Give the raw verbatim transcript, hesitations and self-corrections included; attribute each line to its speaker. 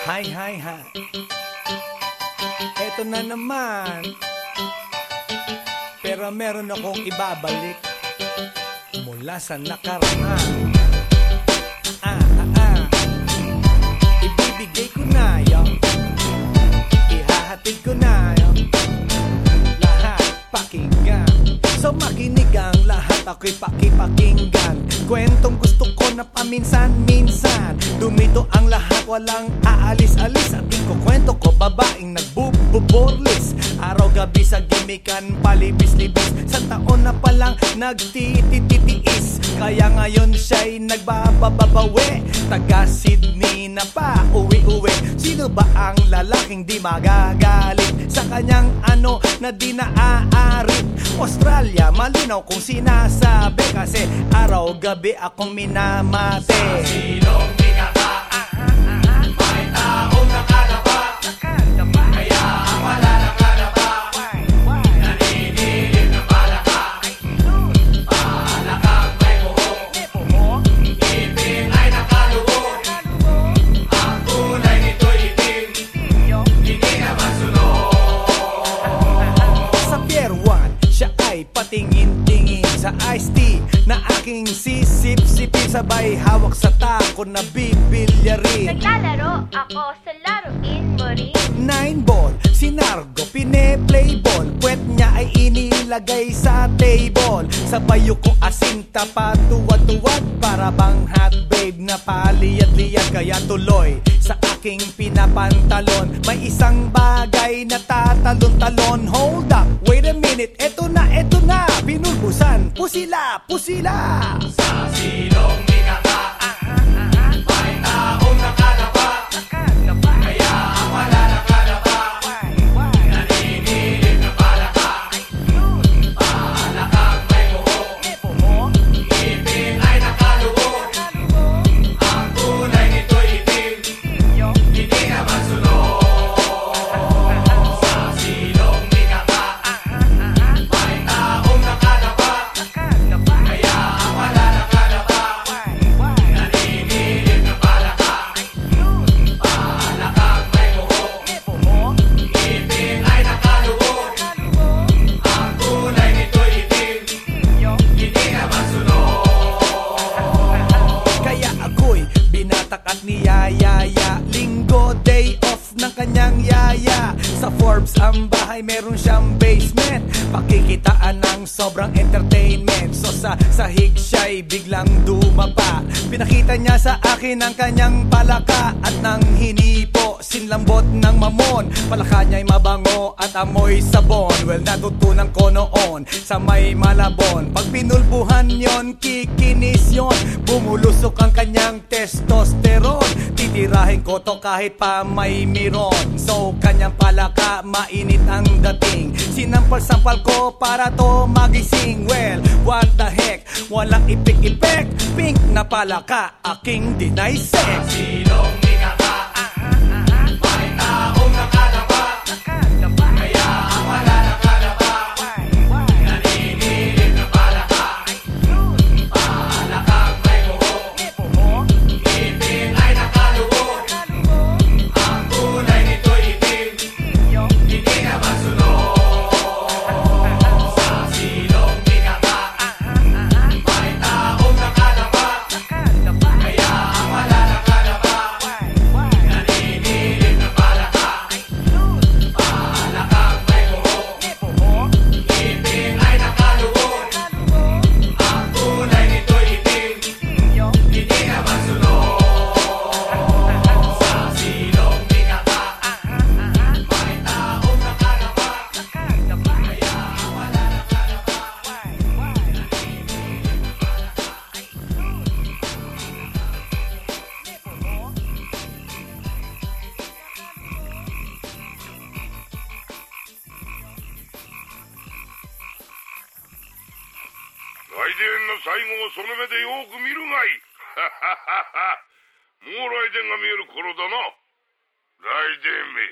Speaker 1: Hi, hi, hi. Eto na naman. Pero meron akong ibabalik mula sa nakaraan. Ah, ah, ah. Ibibigay ko na yung ihahatid ko na yung lahat pakinggan. So makinig ang lahat, ako'y pakipakinggan. Kwentong gusto ko na paminsan-minsan. Dumito ang lahat, walang aalis-alis. At ikukwento ko, babaeng nagbububorlis. Araw-gabi sa gimikan, palibis-libis. Sa taon na palang nagtitititiis. Kaya ngayon siya'y nagbabababawi. Taga Sydney na pa, uwi-uwi. Sino ba ang lalaking di magagalit sa kanyang ano na di naaarit? Australia, malinaw kung sinasabi. Kasi araw-gabi akong minamate.
Speaker 2: Sa silong bigata, may taong nakalaba. Kaya ang malalakalaba, naninilig na palaka. Palakang may buhok, ngipin ay nakaluhok. Ang kulay nito'y itim, hindi naman sunog.
Speaker 1: Sa Pier one, siya ay patingin-tingin sa iced tea na aking sisip-sipin. Sabay hawak sa tako na bibilyarin.
Speaker 3: Naglalaro ako sa laruin mo rin.
Speaker 1: Nine ball, sinargo, pine-playball. Puwet niya ay inilagay sa table. Sabay ko asinta patuwad-tuwad. Para bang hot babe na paliyad-liyad. Kaya tuloy sa aking pinapantalon may isang bagay na tatalon-talon. Hold up, wait a minute, eto na, eto na. Pinulbusan, pusila, pusila.
Speaker 2: Sa silong bigata, may taong nakalaba. Kaya ang malalakalaba, naninilig na palaka. Palakang may buhok, ngipin ay nakaluhok. Ang kulay nito'y itim, hindi naman sunog. Sa silong bigata, may taong nakalaba. Kaya ang malalakalaba, naninilig na palaka. Palakang may buhok, ngipin ay nakaluhok. Ang kulay nito'y itim, hindi naman sunog.
Speaker 1: Kaya ako'y binatak at niyayaya. Linggo, day off ng kanyang yaya. Sa Forbes ang bahay, meron siyang basement. Pakikitaan ng sobrang entertainment. So sa sahig siya'y biglang dumapa. Pinakita niya sa akin ang kanyang palaka. At nang hinipo, sinlambot ng mamon. Palaka niya'y mabango at amoy sabon. Well, natutunan ko noon sa may Malabon. Pag pinulbuhan yon, kikinis yon. Bumulusok ang kanyang testosterone. Titirahin ko to kahit pa may miron. So kanyang palaka, mainit ang dating. Sinampal-sampal ko para to magising. Well, what the heck, walang ipik-ipek. Pink na palaka, aking deny sex.
Speaker 2: Silong bigata, may taong nakalaba. Kaya ang malalakalaba, naninilig na palaka. Palakang may buhok, ngipin ay nakaluhok. Ang kulay nito'y itim, hindi naman sunog. Sa silong bigata, may taong nakalaba. Kaya ang malalakalaba, naninilig na palaka. Palakang may buhok, ngipin ay nakaluhok. Ang kulay nito'y itim, hindi naman sunog. Sa silong bigata, may taong nakalaba. Kaya ang malalakalaba, naninilig na palaka.
Speaker 4: 来電の最後をその目でよく見るがいい。もう来電が見える頃だな。来電め。